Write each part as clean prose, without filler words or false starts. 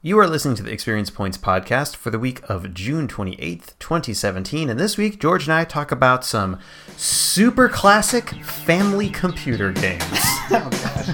You are listening to the Experience Points podcast for the week of June 28th, 2017. And this week, George and I talk about some super classic family computer games. Oh, God.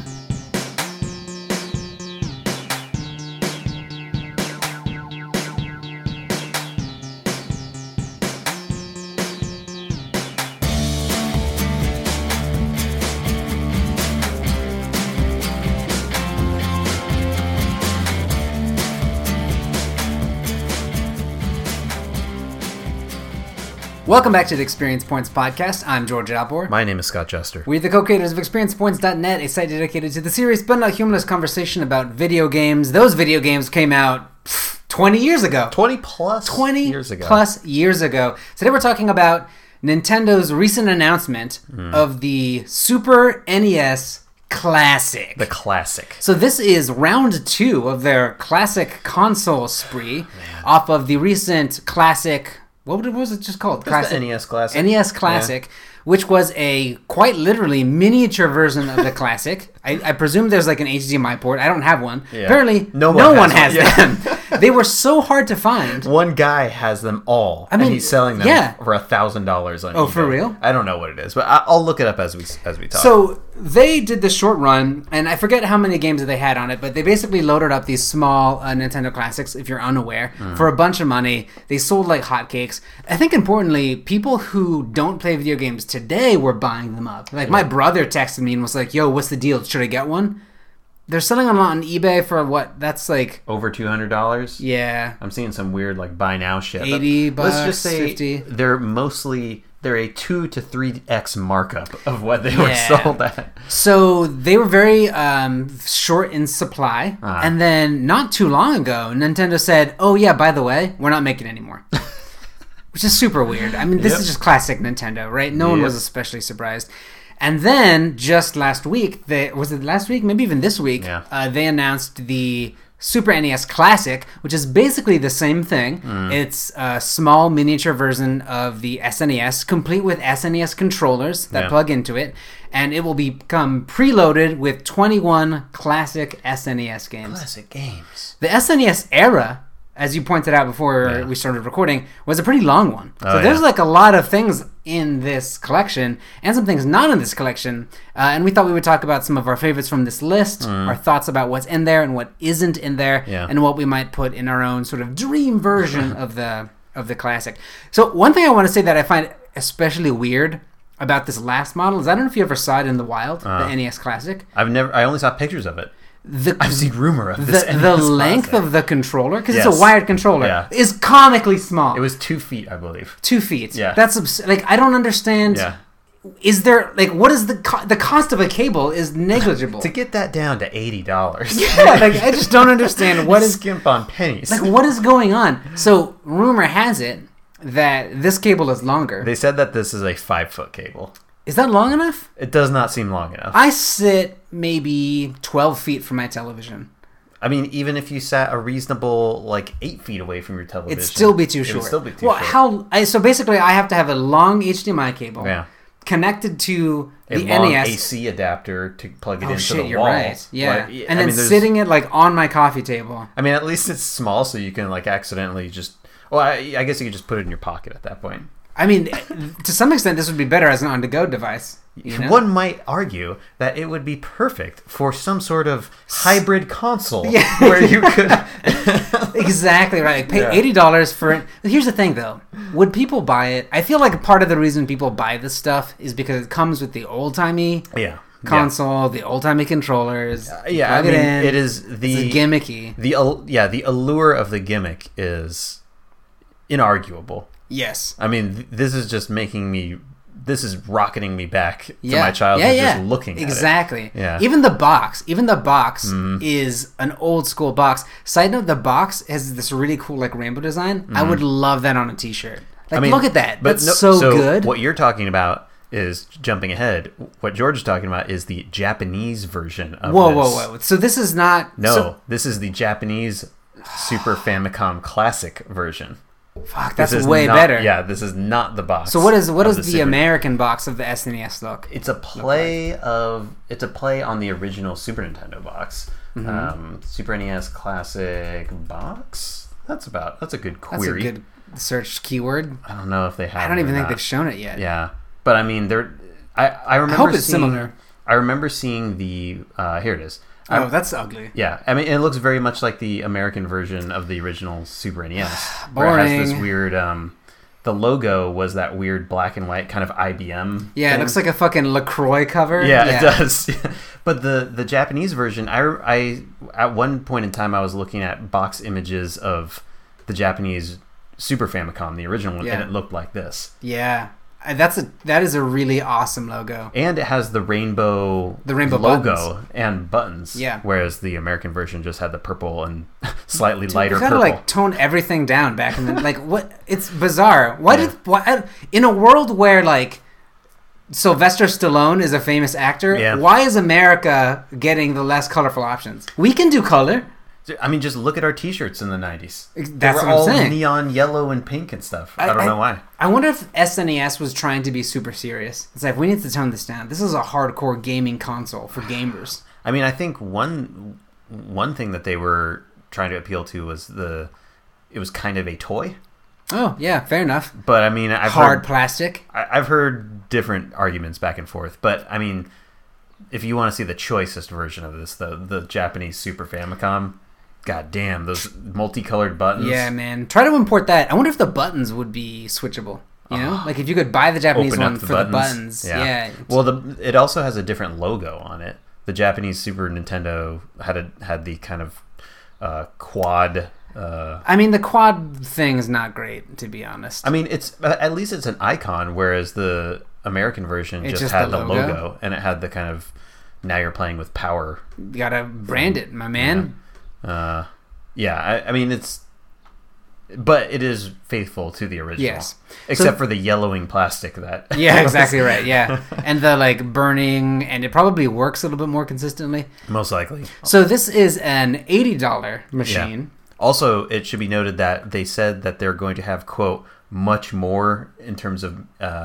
Welcome back to the Experience Points podcast. I'm George Albor. My name is Scott Jester. We're the co-creators of ExperiencePoints.net, a site dedicated to the serious but not humorless conversation about video games. Those video games came out 20 years ago. 20 years ago. Plus years ago. Today we're talking about Nintendo's recent announcement of the Super NES Classic. The Classic. So this is round 2 of their classic console spree off of the recent Classic... What was it just called? Classic. The NES Classic. NES Classic, which was a quite literally miniature version of the Classic. I presume there's like an HDMI port. I don't have one. Yeah. Apparently, no one has them. They were so hard to find. One guy has them all, and he's selling them for $1,000 on eBay. Oh, for real? I don't know what it is, but I'll look it up as we talk. So they did this short run, and I forget how many games that they had on it, but they basically loaded up these small Nintendo Classics, if you're unaware, for a bunch of money. They sold like hotcakes. I think importantly, people who don't play video games today were buying them up. Like my brother texted me and was like, "Yo, what's the deal? Should I get one?" They're selling them on eBay for what? That's like over $200. Yeah, I'm seeing some weird like buy now shit. $80. Let's just say 50. They're a 2 to 3x markup of what they were sold at. So they were very short in supply, and then not too long ago, Nintendo said, "Oh yeah, by the way, we're not making any more." Which is super weird. I mean, this is just classic Nintendo, right? No one was especially surprised. And then, just last week, was it last week? Maybe even this week, they announced the Super NES Classic, which is basically the same thing. It's a small miniature version of the SNES, complete with SNES controllers that plug into it, and it will become preloaded with 21 classic SNES games. Classic games. The SNES era, as you pointed out before we started recording, was a pretty long one. So there's like a lot of things in this collection and some things not in this collection. And we thought we would talk about some of our favorites from this list, our thoughts about what's in there and what isn't in there, and what we might put in our own sort of dream version of the classic. So one thing I want to say that I find especially weird about this last model is I don't know if you ever saw it in the wild, the NES Classic. I only saw pictures of it. I've seen rumor of this. The length of the controller, because it's a wired controller, is comically small. It was 2 feet, I believe. 2 feet. Yeah. That's like I don't understand. Yeah. Is there like what is the cost of a cable is negligible to get that down to $80? Yeah, like I just don't understand what is skimp on pennies. Like what is going on? So rumor has it that this cable is longer. They said that this is a 5-foot cable. Is that long enough? It does not seem long enough. I sit maybe 12 feet from my television. I mean, even if you sat a reasonable, like, 8 feet away from your television... It'd still be too short. It would still be too short. So basically, I have to have a long HDMI cable connected to the NES. A long AC adapter to plug it into the wall. You're right. Yeah. But, and then sitting it, like, on my coffee table. I mean, at least it's small, so you can, like, accidentally just... Well, I guess you could just put it in your pocket at that point. I mean, to some extent, this would be better as an on-the-go device. You know? One might argue that it would be perfect for some sort of hybrid console where you could... Exactly right. Pay $80 for it. But here's the thing, though. Would people buy it? I feel like part of the reason people buy this stuff is because it comes with the old-timey console, the old-timey controllers. It is the... It's gimmicky. The allure of the gimmick is inarguable. Yes. I mean, this is just this is rocketing me back to my childhood just looking at it. Exactly. Yeah. Even the box is an old school box. Side note, the box has this really cool like rainbow design. I would love that on a t-shirt. Like, look at that. That's so good. What you're talking about is, jumping ahead, what George is talking about is the Japanese version of this. Whoa. So this is not... No, this is the Japanese Super Famicom Classic version. Fuck, that's way better. Yeah, this is not the box. So what is the American box of the SNES look? It's a play on the original Super Nintendo box. Super NES Classic box. That's a good query. That's a good search keyword. I don't know if they have. I don't even think they've shown it yet. Yeah, but I mean, I remember. I hope it's similar. I remember seeing the. Here it is. Oh, that's ugly. Yeah, I mean, it looks very much like the American version of the original Super NES. Boring. Where it has this weird. The logo was that weird black and white kind of IBM. Yeah, thing. it looks like a fucking LaCroix cover. Yeah, it does. But the Japanese version, I at one point in time I was looking at box images of the Japanese Super Famicom, the original one, and it looked like this. Yeah. That is a really awesome logo. And it has the rainbow logo buttons. and buttons. Yeah. Whereas the American version just had the purple and slightly lighter you gotta, purple. like, tone everything down back in the... like, what? It's bizarre. Why in a world where, like, Sylvester Stallone is a famous actor, why is America getting the less colorful options? We can do color. I mean, just look at our T-shirts in the 90s. That's what I'm all saying. Neon yellow and pink and stuff. I don't know why. I wonder if SNES was trying to be super serious. It's like, we need to tone this down. This is a hardcore gaming console for gamers. I mean, I think one thing that they were trying to appeal to was it was kind of a toy. Oh, yeah, fair enough. But, I mean, plastic. I've heard different arguments back and forth. But, I mean, if you want to see the choicest version of this, the Japanese Super Famicom... God damn, those multicolored buttons. Yeah, man. Try to import that. I wonder if the buttons would be switchable. You know? Like, if you could buy the Japanese one for the buttons. Yeah. Well, it also has a different logo on it. The Japanese Super Nintendo had the kind of quad... I mean, the quad thing is not great, to be honest. I mean, at least it's an icon, whereas the American version just had the logo. And it had the kind of... Now you're playing with power. You gotta brand it, my man. I mean, but it is faithful to the original. Yes. Except for the yellowing plastic that... Yeah, exactly right, yeah. And the, like, burning, and it probably works a little bit more consistently. Most likely. So this is an $80 machine. Yeah. Also, it should be noted that they said that they're going to have, quote, much more in terms of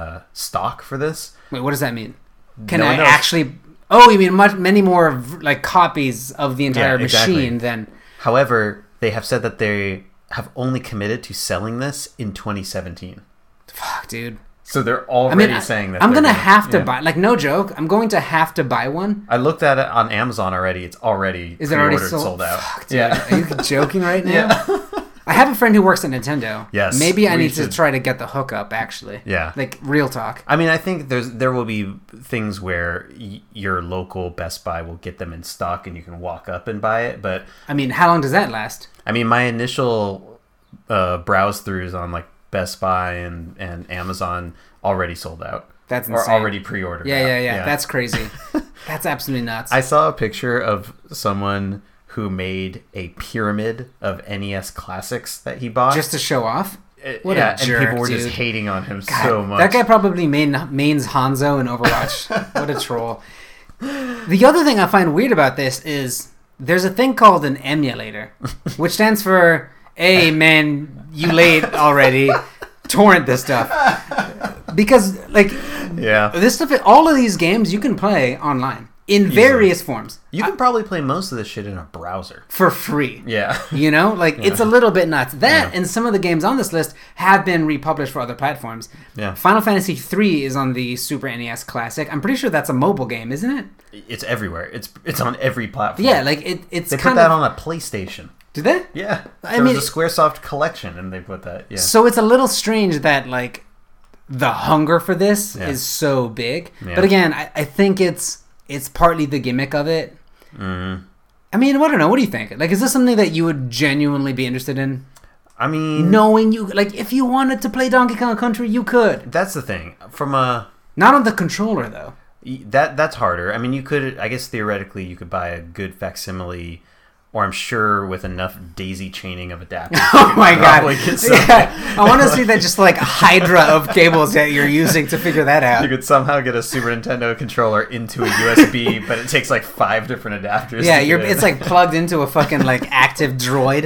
stock for this. Wait, what does that mean? Can I actually... Oh, you mean many more like copies of the entire machine than... However, they have said that they have only committed to selling this in 2017. Fuck, dude. So they're already saying that I'm going to have to buy... Like, no joke. I'm going to have to buy one. I looked at it on Amazon already. It's already sold out. Fuck, dude. Yeah. Are you joking right now? Yeah. I have a friend who works at Nintendo. Yes. Maybe I need to try to get the hookup, actually. Yeah. Like, real talk. I mean, I think there will be things where your local Best Buy will get them in stock and you can walk up and buy it, but... I mean, how long does that last? I mean, my initial browse-throughs on, like, Best Buy and Amazon already sold out. That's insane. Or already pre-ordered. Yeah. That's crazy. That's absolutely nuts. I saw a picture of someone... who made a pyramid of NES classics that he bought. Just to show off? What a jerk, and people were dude. just hating on him so much. That guy probably mains Hanzo in Overwatch. What a troll. The other thing I find weird about this is there's a thing called an emulator, which stands for, hey, man, you late already. Torrent this stuff. Because, like, this stuff, all of these games you can play online. In various forms. You can probably play most of this shit in a browser. For free. Yeah. You know? Like, it's a little bit nuts. That and some of the games on this list have been republished for other platforms. Yeah. Final Fantasy III is on the Super NES Classic. I'm pretty sure that's a mobile game, isn't it? It's everywhere. It's on every platform. Yeah, like, it's They put that on a PlayStation. Did they? Yeah. There was a Squaresoft collection, and they put that, yeah. So it's a little strange that, like, the hunger for this is so big. Yeah. But again, I think it's partly the gimmick of it. Mm-hmm. I mean, I don't know. What do you think? Like, is this something that you would genuinely be interested in? I mean... Knowing you... Like, if you wanted to play Donkey Kong Country, you could. That's the thing. From a... Not on the controller, though. That's harder. I mean, you could... I guess, theoretically, you could buy a good facsimile... Or I'm sure with enough daisy chaining of adapters. Oh my god! Yeah. I want to see that just like hydra of cables that you're using to figure that out. You could somehow get a Super Nintendo controller into a USB, but it takes like 5 different adapters. Yeah, it's like plugged into a fucking like active droid.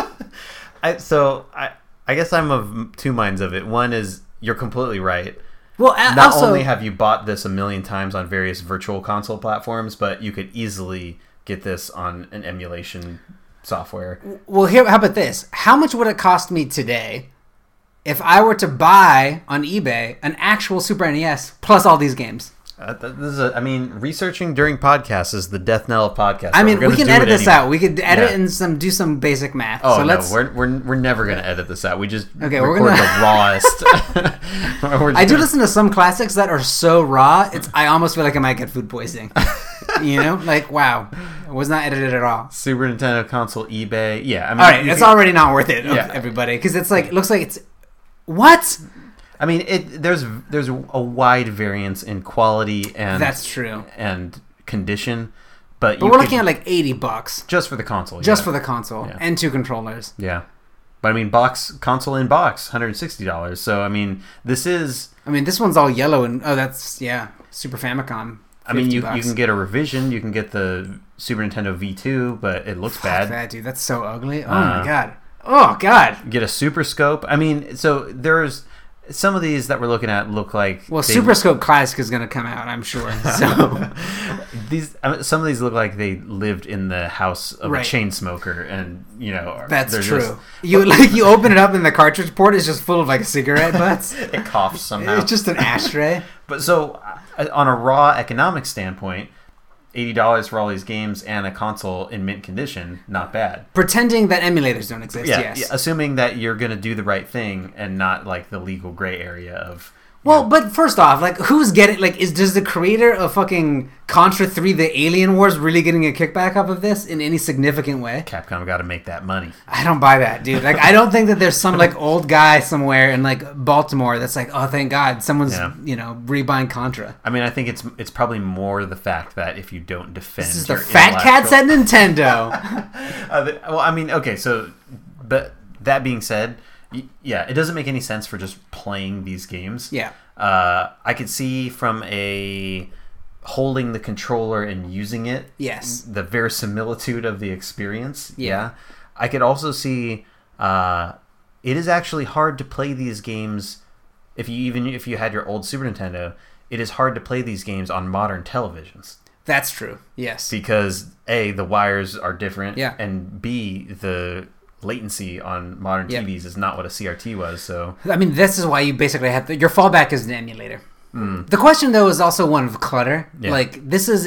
I guess I'm of two minds of it. One is you're completely right. Well, not only have you bought this a million times on various virtual console platforms, but you could easily get this on an emulation software. Well, how about this? How much would it cost me today if I were to buy on eBay an actual Super NES plus all these games? Researching during podcasts is the death knell of podcasts. I mean, we can edit this out. We could edit and do some basic math. Oh, so we're never going to edit this out. We just record the rawest. I do listen to some classics that are so raw, I almost feel like I might get food poisoning. You know? Like, wow. It was not edited at all. Super Nintendo console, eBay. Yeah. All right, it's already not worth it, everybody. Because it's like, it looks like it's... What? I mean, there's a wide variance in quality and that's true and condition, but we're looking at like $80 just for the console, for the console and 2 controllers. Yeah, but I mean, console in box, $160. So I mean, this one's all yellow and that's Super Famicom. I mean, you can get a revision, you can get the Super Nintendo V2, but it looks bad. That dude, that's so ugly. Oh my god. Get a Super Scope. I mean, so there's. Some of these that we're looking at look like... Well, Super Scope Classic is going to come out, I'm sure. So some of these look like they lived in the house of a chain smoker, and that's true. You open it up and the cartridge port is just full of like cigarette butts. It coughs somehow. It's just an ashtray. But so on a raw economic standpoint, $80 for all these games and a console in mint condition, not bad. Pretending that emulators don't exist, yes. Yeah, assuming that you're going to do the right thing and not like the legal gray area of... Well, but first off, like, who's getting... Like, does the creator of fucking Contra 3 The Alien Wars really getting a kickback off of this in any significant way? Capcom got to make that money. I don't buy that, dude. Like, I don't think that there's some, like, old guy somewhere in, like, Baltimore that's like, oh, thank God, someone's, rebuying Contra. I mean, I think it's probably more the fact that if you don't defend... This is the fat cats at Nintendo. Well, I mean, okay, so... But that being said... Yeah, it doesn't make any sense for just playing these games. Yeah. I could see from holding the controller and using it. Yes. The verisimilitude of the experience. Yeah. I could also see it is actually hard to play these games if you had your old Super Nintendo. It is hard to play these games on modern televisions. That's true. Yes. Because A, the wires are different. Yeah. And B, the latency on modern TVs is not what a CRT was. So I mean, this is why you basically have your fallback is an emulator. The question though is also one of clutter. Like, this is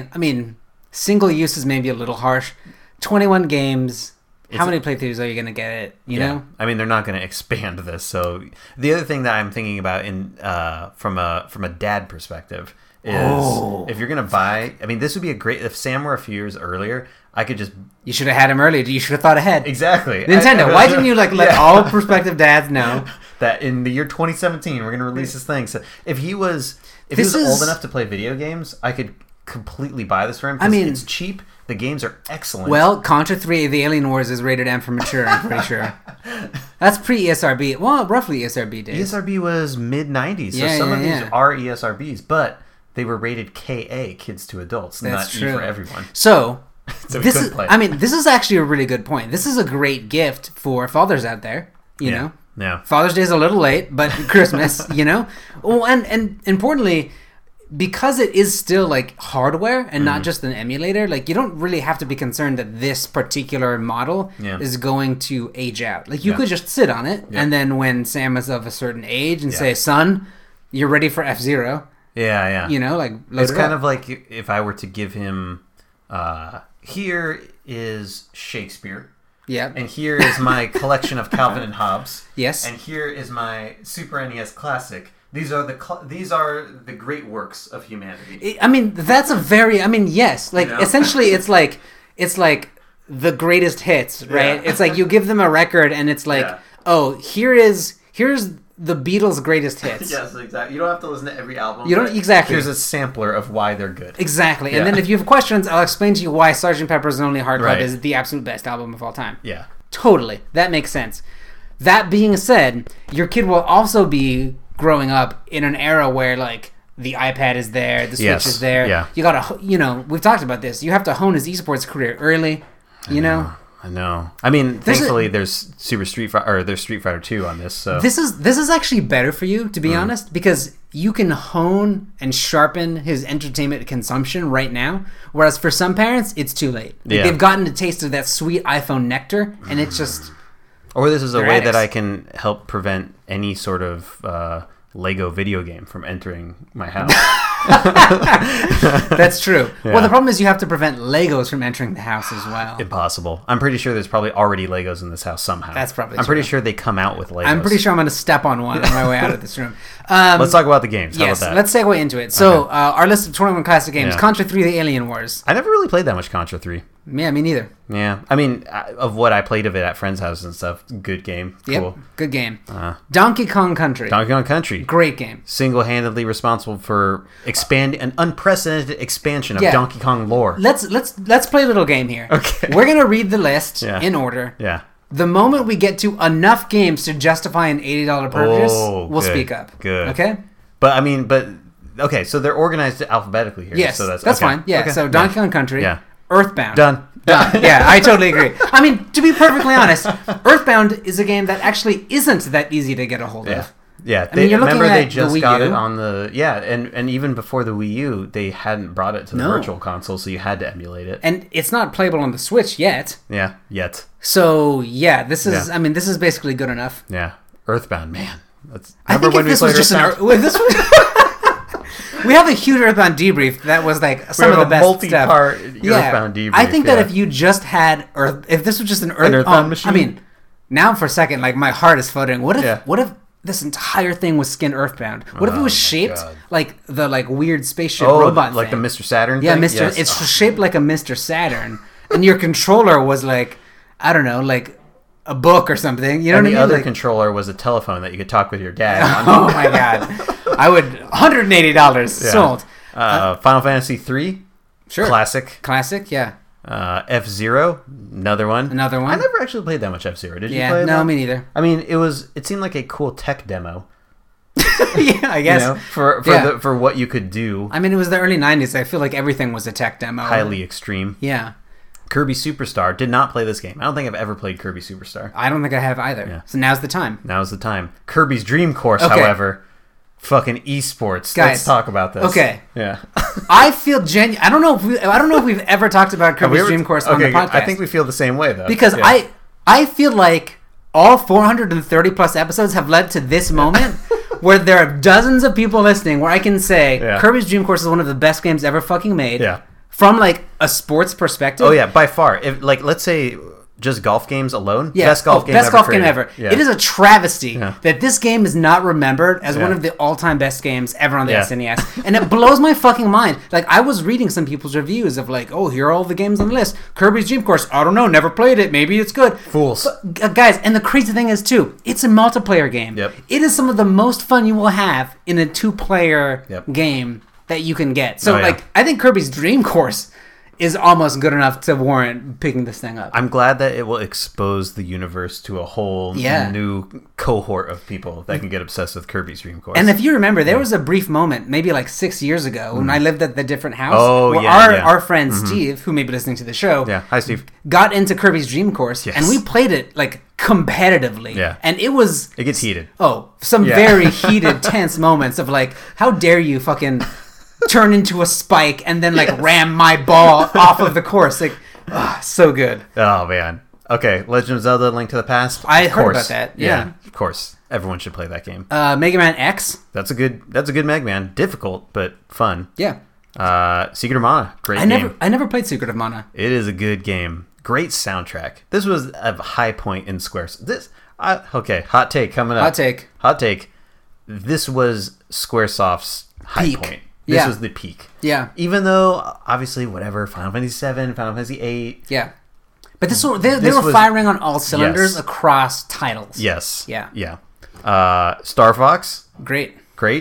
single use is maybe a little harsh. 21 games. How many playthroughs are you going to get it? You know? I mean, they're not going to expand this. So the other thing that I'm thinking about from a dad perspective is if you're going to buy, I mean, this would be if Sam were a few years earlier, I could just... You should have had him earlier. You should have thought ahead. Exactly. Nintendo, why didn't you let all prospective dads know that in the year 2017 we're going to release this thing? So if he was old enough to play video games, I could completely buy this for him. I mean, it's cheap. The games are excellent. Well, Contra 3 The Alien Wars is rated M for mature, I'm pretty sure. That's pre-ESRB. Well, roughly ESRB days. ESRB was mid-90s, so some of these are ESRBs, but they were rated KA, kids to adults, not E for everyone. So this is actually a really good point. This is a great gift for fathers out there, you know? Yeah. Father's Day is a little late, but Christmas, you know? Well, and importantly, because it is still like hardware and not just an emulator, like you don't really have to be concerned that this particular model is going to age out. Like you could just sit on it, and then when Sam is of a certain age and say, son, you're ready for F-Zero. Yeah. You know, like it's kind of like if I were to give him... here is Shakespeare. Yeah. And here is my collection of Calvin and Hobbes. Yes. And here is my Super NES Classic. These are the great works of humanity. I mean, that's yes. Like, essentially, it's like the greatest hits, right? Yeah. It's like you give them a record, and it's like, here's the Beatles' greatest hits. Yes, exactly. You don't have to listen to every album. You don't exactly. Here's a sampler of why they're good. Exactly. And then if you have questions, I'll explain to you why Sgt. Pepper's Lonely Heart Club is the absolute best album of all time. Yeah. Totally. That makes sense. That being said, your kid will also be growing up in an era where, like, the iPad is there, the Switch is there. Yeah. You gotta, we've talked about this. You have to hone his esports career early, you know? I know. I mean, thankfully there's Street Fighter 2 on this. So this is actually better for you, to be honest, because you can hone and sharpen his entertainment consumption right now. Whereas for some parents, it's too late. They've gotten a taste of that sweet iPhone nectar, and it's just. Or this is a way that I can help prevent any sort of Lego video game from entering my house. That's true. Yeah. Well, the problem is you have to prevent Legos from entering the house as well. Impossible. I'm pretty sure there's probably already Legos in this house somehow. That's probably I'm pretty sure they come out with Legos. I'm pretty sure I'm going to step on one on my way out of this room. Let's talk about the games. How about that? Let's segue into it. So, our list of 21 classic games. Yeah. Contra 3, The Alien Wars. I never really played that much Contra 3. Yeah, me neither. Yeah. I mean, of what I played of it at friends' houses and stuff, good game. Cool. Yep, good game. Donkey Kong Country. Donkey Kong Country. Great game. Single-handedly responsible for an unprecedented expansion of Donkey Kong lore. Let's play a little game here. Okay. We're going to read the list in order. Yeah. The moment we get to enough games to justify an $80 purchase, we'll speak up. Good. Okay? Okay, so they're organized alphabetically here. Yes, so that's okay. Fine. Yeah, okay. So Donkey Kong Country. Yeah. Earthbound. Done. Yeah, I totally agree. I mean, to be perfectly honest, Earthbound is a game that actually isn't that easy to get a hold of. Yeah, I mean, you're looking remember at they just the Wii got U? it on the and even before the Wii U, they hadn't brought it to the Virtual Console, so you had to emulate it. And it's not playable on the Switch yet. Yeah, yet. So this is I mean, this is basically good enough. Yeah, Earthbound, man. I think if this was just we have a huge Earthbound debrief that was like some of the best multi-part stuff. Earthbound debrief. I think that if you just had if this was just an Earthbound machine. I mean, now for a second, like my heart is fluttering. What if this entire thing was skin Earthbound? What if it was shaped like the weird spaceship robot like thing? The Mr. Saturn thing? Yeah, Yes. It's shaped like a Mr. Saturn, and your controller was like, I don't know, like a book or something. You know what I mean? The other controller was a telephone that you could talk with your dad on. Oh my god. I would $180 sold. Final Fantasy 3, sure. Classic, yeah. F-Zero, another one. I never actually played that much F-Zero. Did you play it? No, me neither. I mean, it seemed like a cool tech demo. Yeah, I guess. For what you could do. I mean, it was the early 90s. I feel like everything was a tech demo. Highly extreme. Yeah. Kirby Superstar. Did not play this game. I don't think I've ever played Kirby Superstar. I don't think I have either. Yeah. So now's the time. Kirby's Dream Course, however. Fucking esports. Guys, let's talk about this. Okay. Yeah. I feel genuine. I don't know if we've ever talked about Kirby's Dream Course on the podcast. I think we feel the same way though. Because I feel like all 430 plus episodes have led to this moment where there are dozens of people listening where I can say Kirby's Dream Course is one of the best games ever fucking made. Yeah. From like a sports perspective. Oh yeah, by far. If let's say just golf games alone, best golf game ever. Yeah. It is a travesty that this game is not remembered as one of the all-time best games ever on the SNES, and it blows my fucking mind. Like I was reading some people's reviews of like, oh, here are all the games on the list. Kirby's Dream Course, I don't know, never played it, maybe it's good. Fools, but, guys. And the crazy thing is too, it's a multiplayer game. Yep. It is some of the most fun you will have in a 2-player game that you can get. So I think Kirby's Dream Course is almost good enough to warrant picking this thing up. I'm glad that it will expose the universe to a whole new cohort of people that can get obsessed with Kirby's Dream Course. And if you remember, there was a brief moment, maybe like 6 years ago, when I lived at the different house, where our friend Steve, who may be listening to the show, hi Steve, got into Kirby's Dream Course, and we played it like competitively. Yeah. And it gets heated. Oh, some very heated, tense moments of like, how dare you fucking turn into a spike and then like ram my ball off of the course. Like, so good. Oh man. Okay, Legend of Zelda: Link to the Past. I heard about that. Yeah, of course. Everyone should play that game. Mega Man X. That's a good Mega Man. Difficult but fun. Yeah. Secret of Mana. Great game. I never played Secret of Mana. It is a good game. Great soundtrack. This was a high point in Square's. Hot take coming up. Hot take. This was Squaresoft's high point. This was the peak. Yeah. Even though, obviously, whatever, Final Fantasy VII, Final Fantasy VIII. Yeah. But they were firing on all cylinders across titles. Yes. Yeah. Yeah. Star Fox. Great.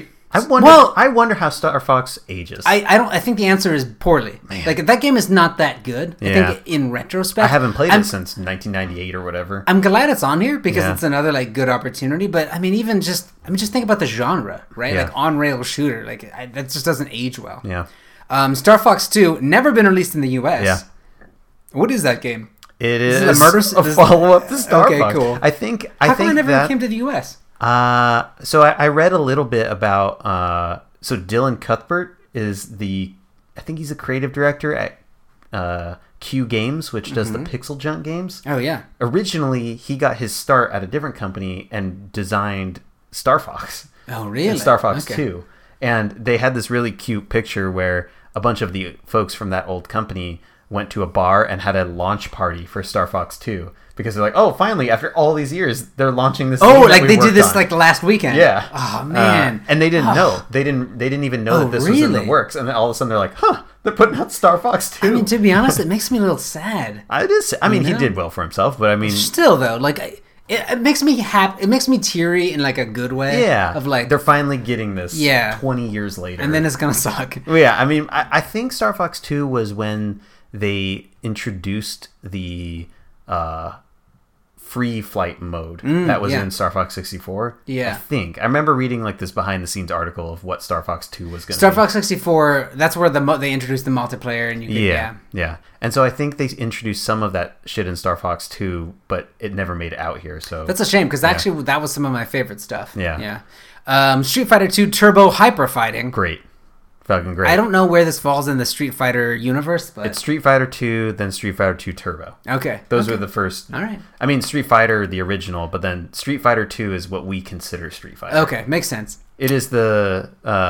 I wonder how Star Fox ages. I think the answer is poorly. Man. Like that game is not that good. I think in retrospect, I haven't played it since 1998 or whatever. I'm glad it's on here because it's another like good opportunity. But I mean, just think about the genre, right? Yeah. Like on rail shooter, like that just doesn't age well. Yeah. Star Fox 2 never been released in the U.S. Yeah. What is that game? It is a murder a follow-up to Star Okay, Fox. cool. I think How come it that never came to the U.S.? So I read a little bit about so Dylan Cuthbert is I think he's a creative director at Q Games, which does the Pixel Junk games. Oh yeah. Originally, he got his start at a different company and designed Star Fox. Oh really? And Star Fox 2. And they had this really cute picture where a bunch of the folks from that old company went to a bar and had a launch party for Star Fox 2. Because they're like, oh, finally, after all these years, they're launching this. Oh, like they did this like last weekend. Yeah. Oh man. And they didn't know. They didn't even know that this was in the works. And then all of a sudden they're like, huh, they're putting out Star Fox 2. I mean, to be honest, it makes me a little sad. It is. I mean, he did well for himself, but I mean, still though, like it makes me happy. It makes me teary in like a good way. Yeah. Of like they're finally getting this. Yeah. 20 years later, and then it's gonna suck. Well, yeah. I mean, I think Star Fox 2 was when they introduced the free flight mode that was in Star Fox 64. Yeah. I remember reading like this behind the scenes article of what Star Fox 2 was going to be. Star Fox 64, that's where they introduced the multiplayer and you could, yeah. And so I think they introduced some of that shit in Star Fox 2, but it never made it out here. So that's a shame because actually that was some of my favorite stuff. Yeah. Street Fighter 2 Turbo Hyper Fighting. Great. Fucking great. I don't know where this falls in the Street Fighter universe, but it's Street Fighter 2, then Street Fighter 2 Turbo. Okay. Those were the first. All right. I mean, Street Fighter, the original, but then Street Fighter 2 is what we consider Street Fighter. Okay, makes sense. It is the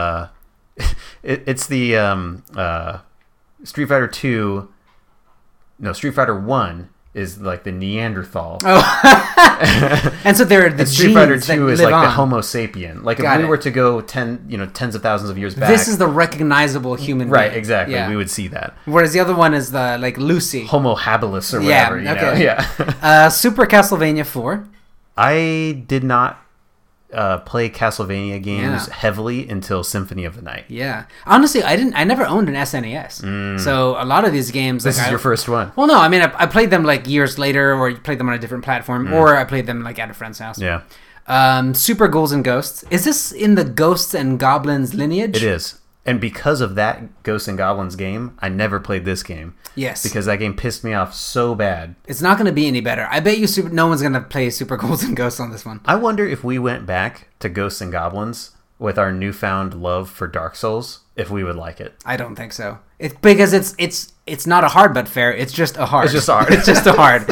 it's the Street Fighter 2. No, Street Fighter 1 is like the Neanderthal. Oh. And so they're the Street Fighter 2 is like on. the Homo sapien. Like if we were to go tens of thousands of years back. This is the recognizable human right, being. exactly. Yeah. We would see that. Whereas the other one is the like Lucy. Homo habilis or whatever. Yeah. Super Castlevania 4. I did not play Castlevania games heavily until Symphony of the Night. Yeah, honestly, I never owned an SNES, so a lot of these games. This is your first one. Well, no, I mean I played them like years later, or you played them on a different platform, or I played them like at a friend's house. Yeah. Super Ghouls and Ghosts. Is this in the Ghosts and Goblins lineage? It is. And because of that Ghosts and Goblins game, I never played this game. Yes. Because that game pissed me off so bad. It's not going to be any better. I bet you no one's going to play Super Ghouls and Ghosts on this one. I wonder if we went back to Ghosts and Goblins with our newfound love for Dark Souls, if we would like it. I don't think so. It's because it's not a hard but fair. It's just a hard. It's just hard. It's just a hard.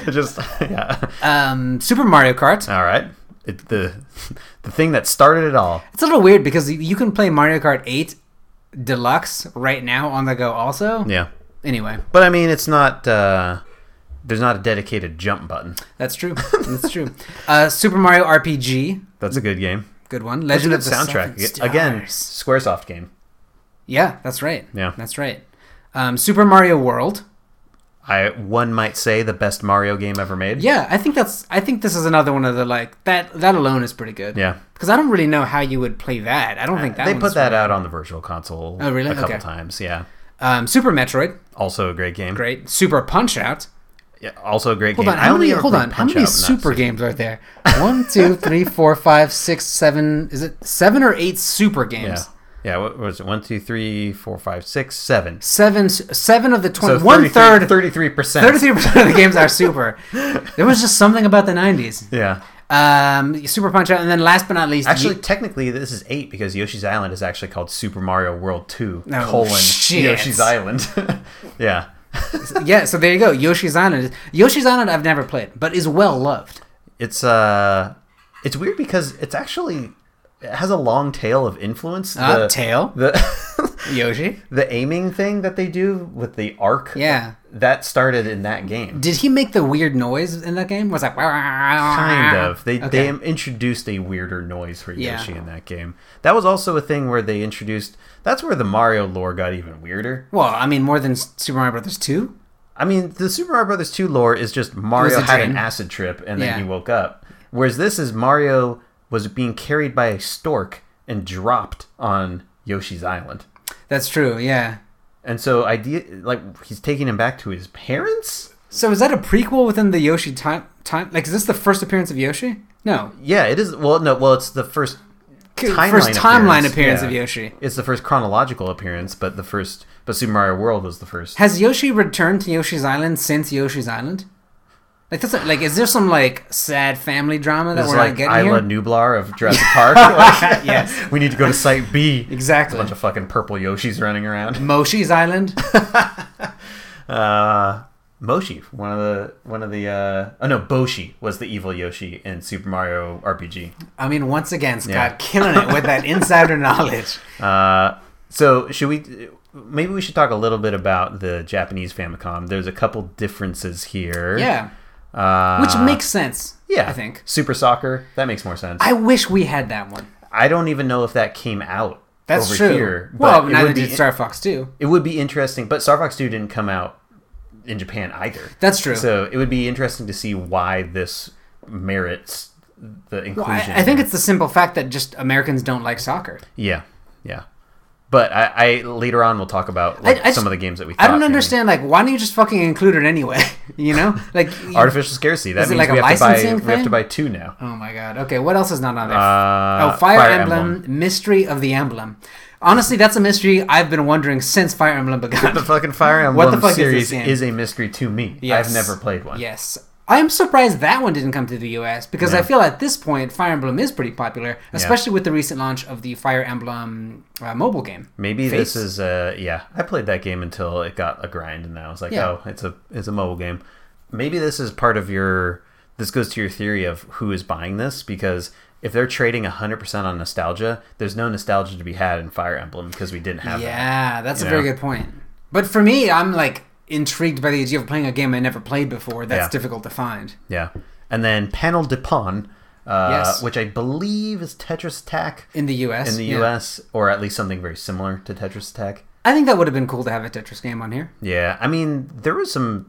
Super Mario Kart. All right. The thing that started it all. It's a little weird because you can play Mario Kart 8 Deluxe right now on the go also. Yeah. Anyway. But I mean, it's not... there's not a dedicated jump button. That's true. That's true. Super Mario RPG. That's a good game. Good one. Legend of the soundtrack. Again, Squaresoft game. Yeah, that's right. Yeah. That's right. Super Mario World. One might say the best Mario game ever made. Yeah, I think this is another one of the like that alone is pretty good. Yeah. Because I don't really know how you would play that. I don't think that they put that out on the Virtual Console. Oh, really? A couple times, yeah. Super Metroid. Also a great game. Great. Super Punch Out. Yeah, also a great game. Hold on. How many super games are there? 1, 2, 3, 4, 5, 6, 7. Is it 7 or 8 super games? Yeah, what was it? 1, 2, 3, 4, 5, 6, 7. 7 of the 20. So 1/3. 33%. 33% of the games are super. There was just something about the 90s. Yeah. Super Punch Out, and then last but not least... Actually, technically, this is 8 because Yoshi's Island is actually called Super Mario World 2, shit. Yoshi's Island. Yeah. Yeah, so there you go. Yoshi's Island. Yoshi's Island I've never played, but is well loved. It's weird because it's actually... It has a long tail of influence. Yoshi? The aiming thing that they do with the arc. Yeah. That started in that game. Did he make the weird noise in that game? Was like... Kind of. They introduced a weirder noise for Yoshi in that game. That was also a thing where they introduced... That's where the Mario lore got even weirder. Well, I mean, more than Super Mario Bros. 2? I mean, the Super Mario Bros. 2 lore is just Mario had an acid trip and then he woke up. Whereas this is Mario was being carried by a stork and dropped on Yoshi's Island. That's true, yeah. And so he's taking him back to his parents? So is that a prequel within the Yoshi time? Like, is this the first appearance of Yoshi? No. Yeah, it is. Well, no. Well, it's the first timeline appearance of Yoshi. It's the first chronological appearance, but Super Mario World was the first. Has Yoshi returned to Yoshi's Island since Yoshi's Island? Like, is there some sad family drama that we're not getting here? Isla Nublar of Jurassic Park. Yes, we need to go to Site B. Exactly. A bunch of fucking purple Yoshis running around. Moshi's Island. Moshi, Boshi was the evil Yoshi in Super Mario RPG. I mean, once again, Scott killing it with that insider knowledge. So maybe we should talk a little bit about the Japanese Famicom. There's a couple differences here. Yeah. Which makes sense. Yeah. I think. Super Soccer, that makes more sense. I wish we had that one. I don't even know if that came out That's over true. here. Well, neither did Star Fox 2. It would be interesting, but Star Fox 2 didn't come out in Japan either. That's true. So it would be interesting to see why this merits the inclusion. I think it's the simple fact that just Americans don't like soccer. Yeah. But I later on we'll talk about some of the games that we thought. I don't understand, why don't you just fucking include it anyway? Artificial scarcity. That means we have to buy 2 now. Oh my god. Okay, what else is not on there? Fire Emblem, Mystery of the Emblem. Honestly, that's a mystery I've been wondering since Fire Emblem began. The fucking Fire Emblem series is a mystery to me. Yes. I've never played one. Yes. I am surprised that one didn't come to the US because I feel at this point Fire Emblem is pretty popular, especially with the recent launch of the Fire Emblem mobile game. Maybe Fates. This is I played that game until it got a grind, and I was like, it's a mobile game. Maybe this is part of this goes to your theory of who is buying this, because if they're trading 100% on nostalgia, there's no nostalgia to be had in Fire Emblem because we didn't have that. Yeah, that's a very good point. But for me, I'm intrigued by the idea of playing a game I never played before. That's difficult to find. Yeah. And then Panel de Pon, which I believe is Tetris Attack. In the US. US, or at least something very similar to Tetris Attack. I think that would have been cool to have a Tetris game on here. Yeah. I mean, there was some...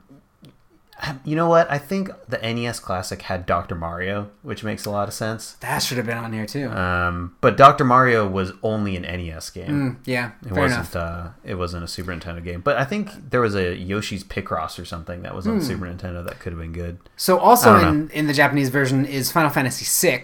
You know what? I think the NES Classic had Dr. Mario, which makes a lot of sense. That should have been on here too. But Dr. Mario was only an NES game. Fair enough. It wasn't a Super Nintendo game. But I think there was a Yoshi's Picross or something that was on Super Nintendo that could have been good. So also in the Japanese version is Final Fantasy VI.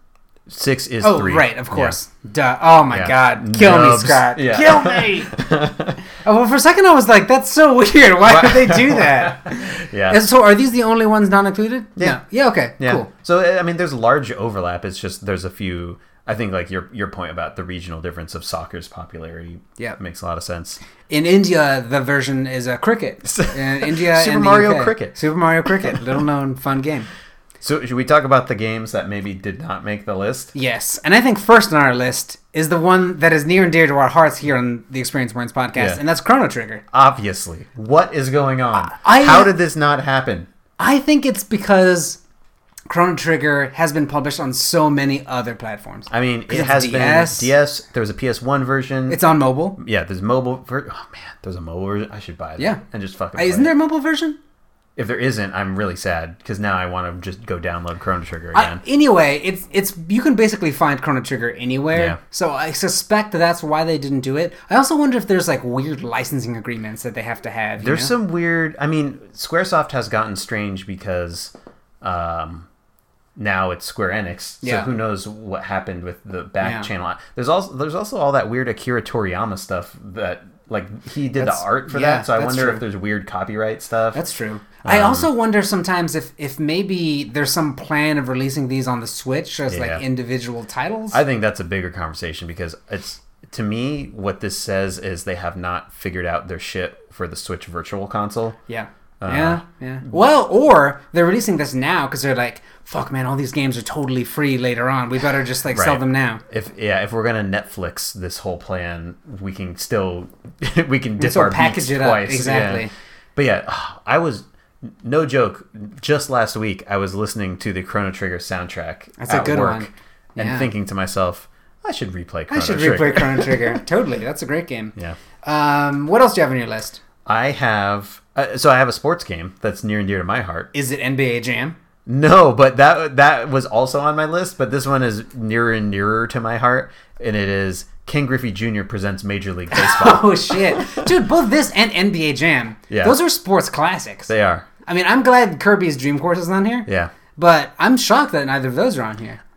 6 is 3. Oh, right, of course. Yeah. Duh. Oh my god. Kill me, Scott. Yeah. Kill me! Well, for a second I was like, that's so weird. Why would they do that? Yeah. So are these the only ones not included? Yeah. No. Yeah, okay. Yeah. Cool. So, I mean, there's large overlap. It's just there's a few... I think your point about the regional difference of soccer's popularity makes a lot of sense. In India, the version is a cricket. In India, Super Mario Cricket. Super Mario Cricket. Little known fun game. So should we talk about the games that maybe did not make the list? Yes. And I think first on our list is the one that is near and dear to our hearts here on the Experience Points podcast, and that's Chrono Trigger. Obviously. What is going on? How did this not happen? I think it's because Chrono Trigger has been published on so many other platforms. I mean, it has been DS. There was a PS1 version. It's on mobile. Yeah, there's mobile. Oh man, there's a mobile version. I should buy that. Yeah, and just fucking. Isn't there a mobile version? If there isn't, I'm really sad because now I want to just go download Chrono Trigger again. Anyway, it's you can basically find Chrono Trigger anywhere. Yeah. So I suspect that's why they didn't do it. I also wonder if there's weird licensing agreements that they have to have. There's some weird. I mean, SquareSoft has gotten strange because now it's Square Enix. So who knows what happened with the back channel? There's also all that weird Akira Toriyama stuff that. He did the art for that, so I wonder if there's weird copyright stuff. That's true. I also wonder sometimes if maybe there's some plan of releasing these on the Switch as individual titles. I think that's a bigger conversation because it's, to me, what this says is they have not figured out their shit for the Switch Virtual Console. Yeah. Yeah. Well, or they're releasing this now because they're like, fuck, man, all these games are totally free later on. We better just sell them now. If we're gonna Netflix this whole plan, we can dip our package it twice. Up. Exactly. Yeah. But I was, no joke, just last week I was listening to the Chrono Trigger soundtrack. That's a good one. And thinking to myself, I should replay Chrono Trigger. Replay Chrono Trigger. Totally, that's a great game. Yeah. What else do you have on your list? I have a sports game that's near and dear to my heart. Is it NBA Jam? No, but that was also on my list, but this one is nearer and nearer to my heart, and it is Ken Griffey Jr. presents Major League Baseball. Oh shit. Dude, both this and NBA Jam. Yeah. Those are sports classics. They are. I mean, I'm glad Kirby's Dream Course is on here. Yeah. But I'm shocked that neither of those are on here.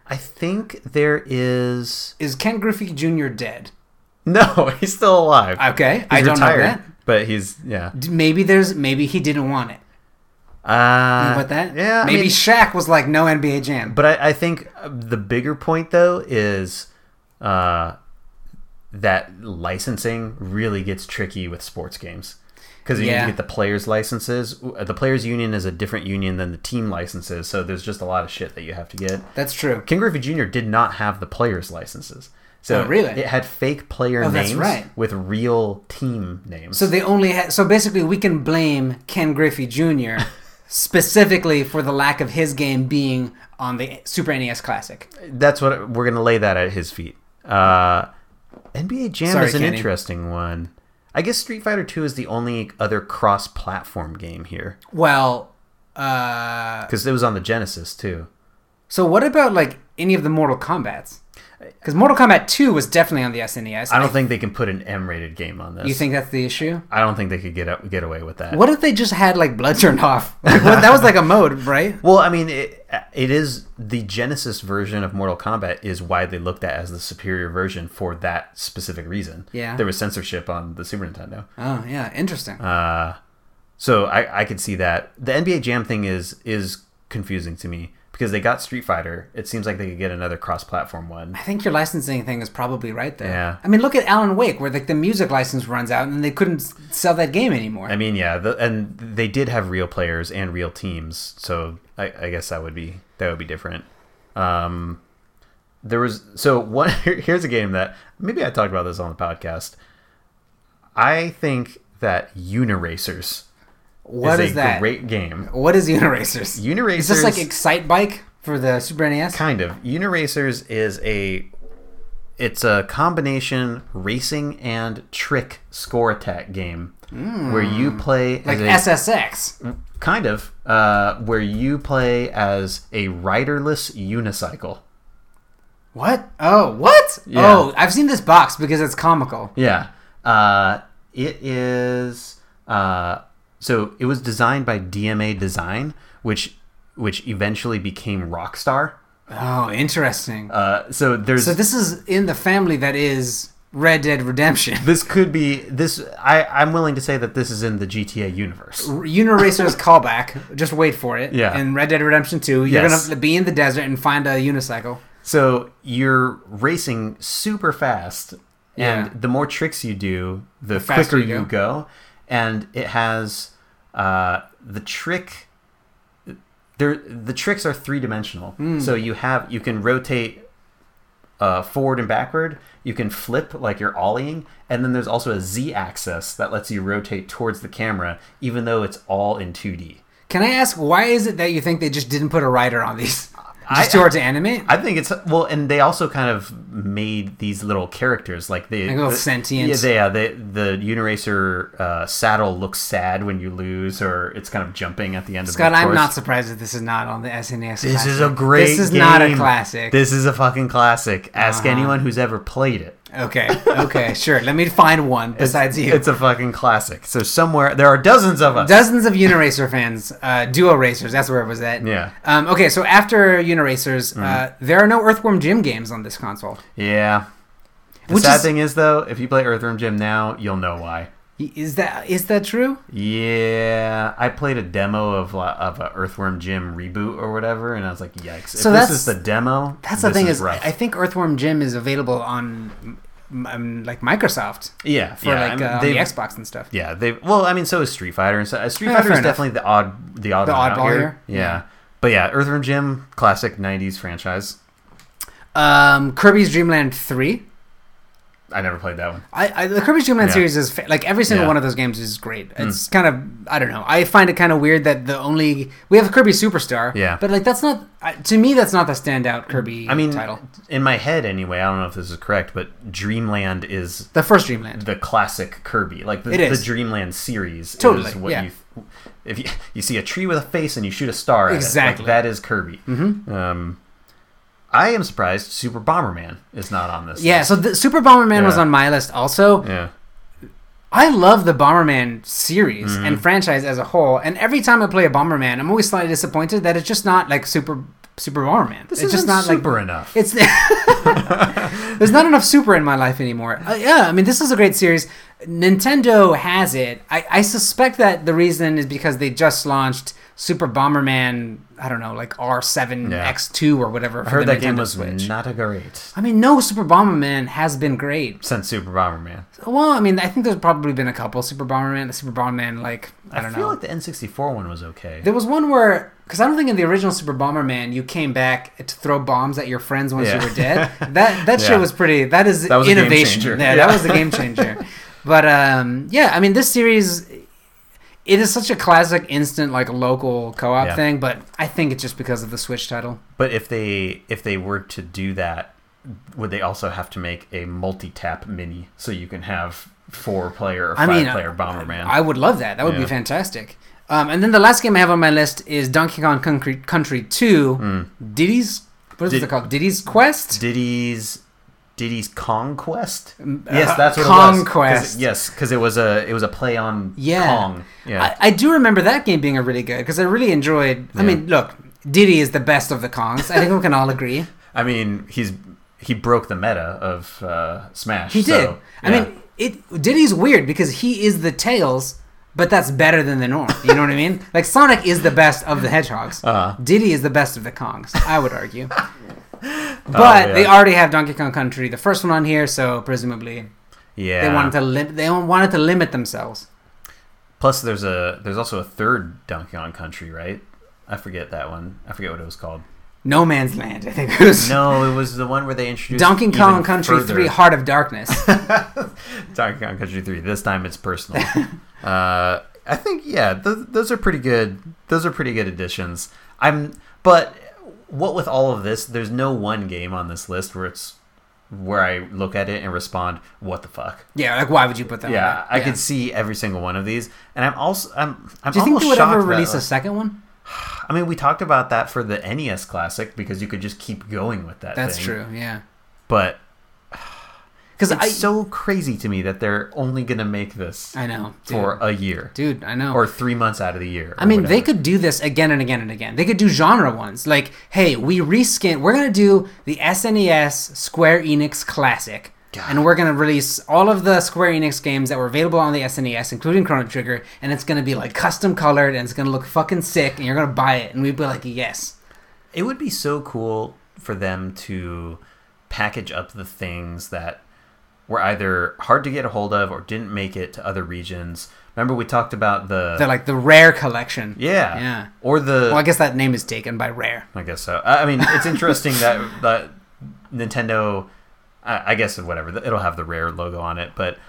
I think there is... Is Ken Griffey Jr. dead? No, he's still alive. Okay, I don't know that. But he's, yeah. Maybe he didn't want it. You know about that? Yeah. Maybe Shaq was like, no NBA Jam. But I think the bigger point, though, is that licensing really gets tricky with sports games. Because you need to get the players' licenses. The players' union is a different union than the team licenses, so there's just a lot of shit that you have to get. That's true. Ken Griffey Jr. did not have the players' licenses. So really? It had fake player names with real team names. So they only had... So basically, we can blame Ken Griffey Jr. specifically for the lack of his game being on the Super NES Classic. That's what we're going to lay that at his feet. NBA Jam is an Kenny. interesting one. I guess Street Fighter 2 is the only other cross-platform game here. Well, because it was on the Genesis too. So what about like any of the Mortal Kombats? Because Mortal Kombat 2 was definitely on the SNES. I don't think they can put an M-rated game on this. You think that's the issue? I don't think they could get away with that. What if they just had like blood turned off? That was like a mode, right? Well, I mean, it is the Genesis version of Mortal Kombat is widely looked at as the superior version for that specific reason. Yeah. There was censorship on the Super Nintendo. Oh, yeah. Interesting. So I could see that. The NBA Jam thing is confusing to me. Because they got Street Fighter, it seems like they could get another cross-platform one. I think your licensing thing is probably right there. Yeah. I mean, look at Alan Wake, where like the music license runs out and they couldn't sell that game anymore. I mean, yeah, and they did have real players and real teams, so I guess that would be different. Here's a game that maybe I talked about this on the podcast. I think that Uniracers. What is that? Great game. What is Uniracers? Uniracers is this like Excite Bike for the Super NES? Kind of. Uniracers is it's a combination racing and trick score attack game where you play like SSX. Kind of. Where you play as a riderless unicycle. What? Oh, what? Yeah. Oh, I've seen this box because it's comical. Yeah. It is. So it was designed by DMA Design, which eventually became Rockstar. Oh, interesting. So this is in the family that is Red Dead Redemption. This could be this. I'm willing to say that this is in the GTA universe. Uniracer's callback. Just wait for it. Yeah. In Red Dead Redemption 2, you're gonna be in the desert and find a unicycle. So you're racing super fast, and the more tricks you do, the quicker you go. And it has the trick. The tricks are 3-dimensional. So you can rotate forward and backward. You can flip like you're ollieing, and then there's also a Z-axis that lets you rotate towards the camera, even though it's all in 2D. Can I ask why is it that you think they just didn't put a rider on these? Just too hard to animate? I think it's and they also kind of made these little characters like little sentient. Yeah, the Uniracer saddle looks sad when you lose, or it's kind of jumping at the end of the course. Scott, I'm not surprised that this is not on the SNES. This is a great game. This is not a classic. This is a fucking classic. Ask anyone who's ever played it. Okay, sure. Let me find one besides you. It's a fucking classic. So somewhere there are dozens of us. Dozens of Uniracer fans. Duo Racers, that's where it was at. Yeah. Okay, so after Uniracers, there are no Earthworm Jim games on this console. Yeah. The sad thing is, though, if you play Earthworm Jim now, you'll know why. Is that true? Yeah, I played a demo of a Earthworm Jim reboot or whatever, and I was like, "Yikes!" So if this is the demo, that's the thing is, rough. I think Earthworm Jim is available on like Microsoft. Yeah, for the Xbox and stuff. Yeah, so is Street Fighter, and so Street Fighter is definitely the oddball here. Yeah, but yeah, Earthworm Jim, classic '90s franchise. Kirby's Dream Land 3. I never played that one. The Kirby's Dream Land series is like every single one of those games is great. It's kind of, I don't know. I find it kind of weird that we have Kirby Superstar. Yeah. But like that's not, to me that's not the standout Kirby title. In my head anyway, I don't know if this is correct, but Dreamland is the first Dreamland. The classic Kirby, like the Dreamland series. Totally. Is what if you see a tree with a face and you shoot a star at it, like that is Kirby. Mm-hmm. I am surprised Super Bomberman is not on this list. So the Super Bomberman was on my list also. Yeah. I love the Bomberman series and franchise as a whole, and every time I play a Bomberman, I'm always slightly disappointed that it's just not like super Super Bomberman. This is just not super enough. It's there's not enough super in my life anymore. Yeah, I mean, this is a great series. Nintendo has it. I suspect that the reason is because they just launched Super Bomberman, I don't know, like R7X2 or whatever. I heard that game was not a great. I mean, no Super Bomberman has been great. Since Super Bomberman. Well, I mean, I think there's probably been a couple Super Bomberman, like, I don't know. I feel like the N64 one was okay. There was one where, because I don't think in the original Super Bomberman, you came back to throw bombs at your friends once you were dead. That shit was pretty, that was innovation. That was the game changer. But, yeah, I mean, this series... It is such a classic instant like local co-op thing, but I think it's just because of the Switch title. But if they were to do that, would they also have to make a multi-tap mini so you can have 4-player or 5-player Bomberman? I would love that. That would be fantastic. And then the last game I have on my list is Donkey Kong Country 2. Diddy's what is it called? Diddy's Quest? Diddy's Kong Quest? Yes, that's what Kong it was. Quest. Yes, because it was a play on Kong. Yeah, I do remember that game being a really good because I really enjoyed. I mean, look, Diddy is the best of the Kongs. I think we can all agree. I mean, he broke the meta of Smash. He did. I mean, Diddy's weird because he is the Tails, but that's better than the norm. You know what I mean? Like Sonic is the best of the Hedgehogs. Diddy is the best of the Kongs. I would argue. But they already have Donkey Kong Country, the first one on here, so presumably, they wanted to limit themselves. Plus, there's also a third Donkey Kong Country, right? I forget that one. I forget what it was called. No Man's Land, I think it was. No, it was the one where they introduced Donkey Kong Country 3: Heart of Darkness. Donkey Kong Country 3. This time it's personal. I think those are pretty good. Those are pretty good additions. But. What with all of this, there's no one game on this list where I look at it and respond, "What the fuck?" Yeah, like why would you put that? Yeah, I could see every single one of these, and I'm Do you think they would ever release a second one? I mean, we talked about that for the NES Classic because you could just keep going with that. That's true. Yeah, but. Because it's so crazy to me that they're only going to make this for a year. Dude, I know. Or 3 months out of the year. I mean, they could do this again and again and again. They could do genre ones. Like, hey, we're going to do the SNES Square Enix Classic. God. And we're going to release all of the Square Enix games that were available on the SNES, including Chrono Trigger. And it's going to be, like, custom colored. And it's going to look fucking sick. And you're going to buy it. And we'd be like, yes. It would be so cool for them to package up the things that were either hard to get a hold of or didn't make it to other regions. Remember we talked about the Rare collection. Yeah. Or well, I guess that name is taken by Rare. I guess so. I mean, it's interesting that Nintendo, I guess whatever, it'll have the Rare logo on it, but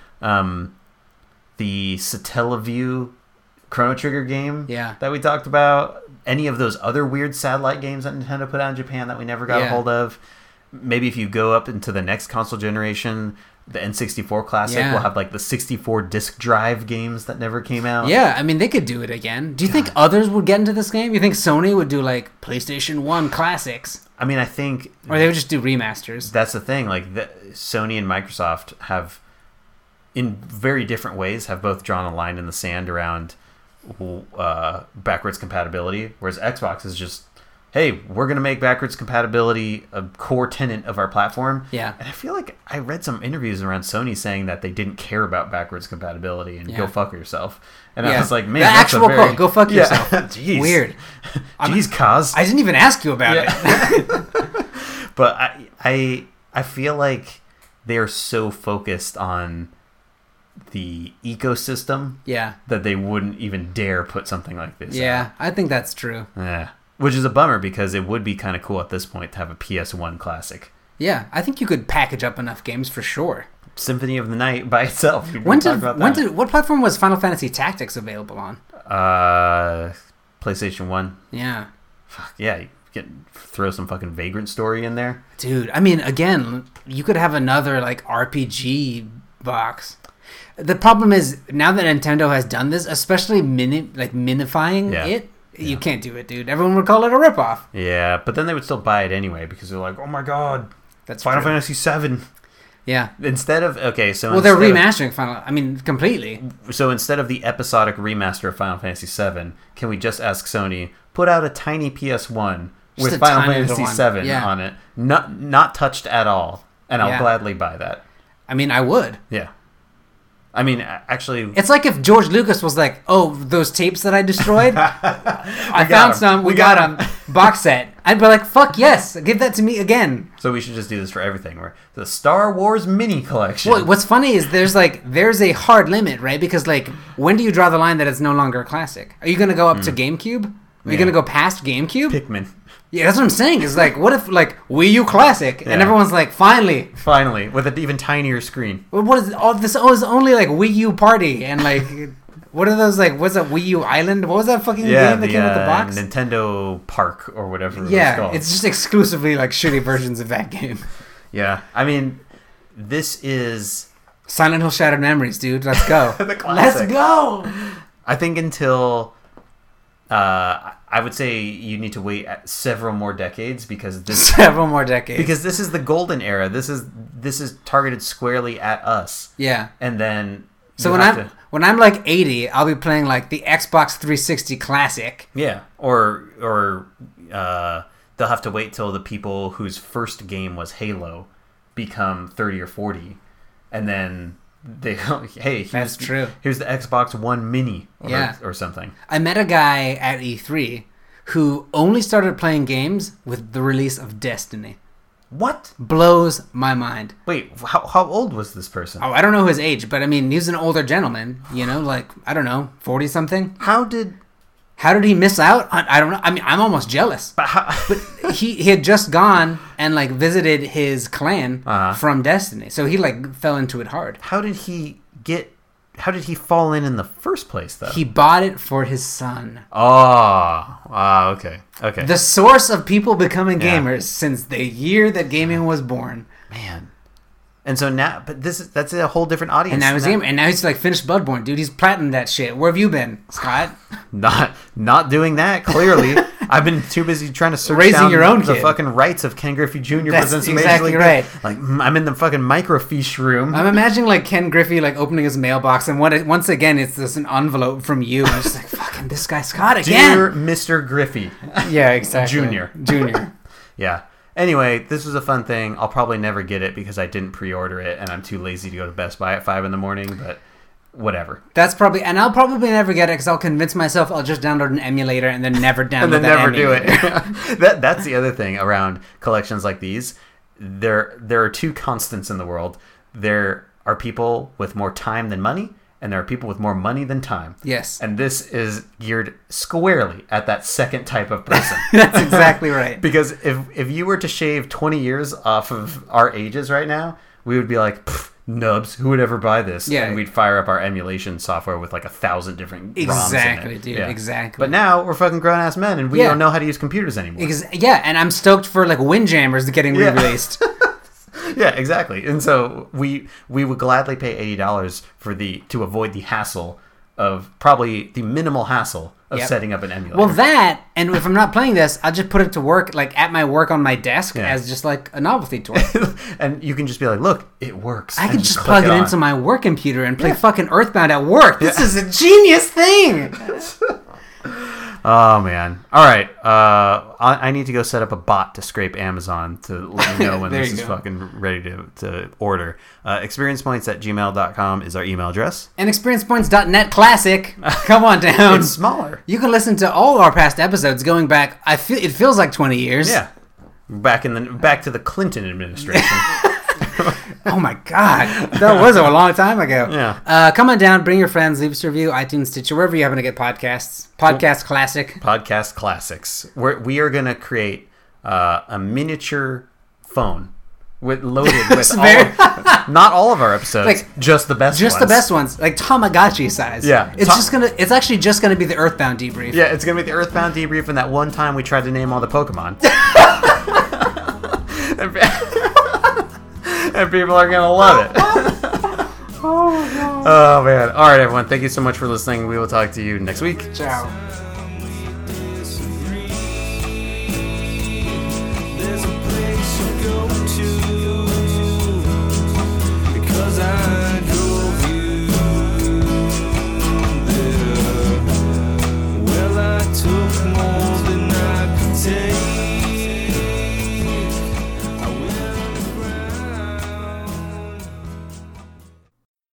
the Satellaview Chrono Trigger game that we talked about, any of those other weird satellite games that Nintendo put out in Japan that we never got a hold of. Maybe if you go up into the next console generation, the N64 Classic will have like the 64 disc drive games that never came out. Yeah, I mean, they could do it again. Do you think others would get into this game? You think Sony would do like PlayStation 1 classics? I mean, I think... Or they would just do remasters. That's the thing. Like, Sony and Microsoft have, in very different ways, have both drawn a line in the sand around backwards compatibility, whereas Xbox is just... Hey, we're going to make backwards compatibility a core tenet of our platform. Yeah. And I feel like I read some interviews around Sony saying that they didn't care about backwards compatibility and go fuck yourself. And I was like, man, that's actual quote, go fuck yourself. Jeez. Weird. Jeez, Kaz. I didn't even ask you about it. But I feel like they are so focused on the ecosystem that they wouldn't even dare put something like this out. I think that's true. Yeah. Which is a bummer because it would be kind of cool at this point to have a PS1 classic. Yeah, I think you could package up enough games for sure. Symphony of the Night by itself. What platform was Final Fantasy Tactics available on? PlayStation 1. Yeah. Fuck, yeah, throw some fucking Vagrant Story in there. Dude, I mean, again, you could have another like RPG box. The problem is, now that Nintendo has done this, especially minifying it, you can't do it, dude. Everyone would call it a ripoff. Yeah, but then they would still buy it anyway because they're like, oh my god, that's Final Fantasy VII. Yeah. Instead of, they're remastering completely. So instead of the episodic remaster of Final Fantasy VII, can we just ask Sony, put out a tiny PS1 with Final Fantasy VII on it, not touched at all, and I'll gladly buy that. I mean, I would. Yeah. I mean, actually... It's like if George Lucas was like, oh, those tapes that I destroyed? I found some. We got them. Box set. I'd be like, fuck yes. Give that to me again. So we should just do this for everything. We're the Star Wars mini collection. Well, what's funny is there's a hard limit, right? Because, when do you draw the line that it's no longer a classic? Are you going to go up to GameCube? Are you going to go past GameCube? Pikmin. Yeah, that's what I'm saying. It's what if, Wii U Classic, and everyone's like, finally. Finally, with an even tinier screen. What is all this? Oh, it's only, Wii U Party, and, what are those, what's that, Wii U Island? What was that fucking game that came with the box? Nintendo Park, or whatever it was called. It's just exclusively, shitty versions of that game. Yeah, I mean, this is... Silent Hill Shattered Memories, dude. Let's go. The classic. Let's go! I think until... I would say you need to wait several more decades because this because this is the golden era. This is targeted squarely at us. Yeah. And then so when I'm 80, I'll be playing the Xbox 360 Classic. Yeah. Or they'll have to wait till the people whose first game was Halo become 30 or 40, and then they go, hey, that's true. Here's the Xbox One Mini or something. I met a guy at E3 who only started playing games with the release of Destiny. What? Blows my mind. Wait, how old was this person? Oh, I don't know his age, but I mean, he's an older gentleman, I don't know, 40-something. How did he miss out? I don't know. I mean, I'm almost jealous. But he had just gone and visited his clan from Destiny, so he fell into it hard. How did he fall in the first place, though? He bought it for his son. Okay. The source of people becoming gamers since the year that gaming was born. Man. And so now, but that's a whole different audience. And now he's finished Bloodborne, dude. He's platinum that shit. Where have you been, Scott? Not doing that, clearly. I've been too busy trying to search raising your own the kid. Fucking rights of Ken Griffey Jr. That's presents exactly right. I'm in the fucking microfiche room. I'm imagining Ken Griffey opening his mailbox, and once again it's just an envelope from you. I'm just fucking this guy Scott again. Dear Mr. Griffey. Yeah, exactly. Junior. Yeah. Anyway, this was a fun thing. I'll probably never get it because I didn't pre-order it, and I'm too lazy to go to Best Buy at 5 in the morning, but whatever. And I'll probably never get it because I'll convince myself I'll just download an emulator and then never download do it. That's the other thing around collections like these. There are two constants in the world. There are people with more time than money, and there are people with more money than time. Yes. And this is geared squarely at that second type of person. That's exactly right. Because if you were to shave 20 years off of our ages right now, we would be like, nubs, who would ever buy this? Yeah. And we'd fire up our emulation software with 1,000 different ROMs exactly, in it. Dude. Yeah. Exactly. But now we're fucking grown-ass men, and we don't know how to use computers anymore. And I'm stoked for Windjammers getting re-released. Yeah, exactly. And so we would gladly pay $80 to avoid the hassle of probably the minimal hassle of setting up an emulator. Well, that, and if I'm not playing this, I'll just put it to work at my work on my desk as just a novelty toy. And you can just be like, look, it works. I can just plug it into my work computer and play fucking Earthbound at work. This is a genius thing. Oh, man. All right. I need to go set up a bot to scrape Amazon to let you know when this is fucking ready to order. experiencepoints@gmail.com is our email address. And experiencepoints.net classic. Come on down. It's smaller. You can listen to all our past episodes going back, it feels like 20 years. Yeah. Back to the Clinton administration. Oh my God, that was a long time ago. Yeah. Come on down, bring your friends, leave us a review, iTunes, Stitcher, wherever you happen to get podcasts. Podcast Classics. We are going to create a miniature phone loaded with not all of our episodes, just the best ones. Just the best ones, Tamagotchi size. Yeah. It's actually just gonna be the Earthbound debrief. Yeah, it's gonna be the Earthbound debrief, and that one time we tried to name all the Pokemon. And people are going to love it. Oh, man. All right, everyone. Thank you so much for listening. We will talk to you next week. Ciao.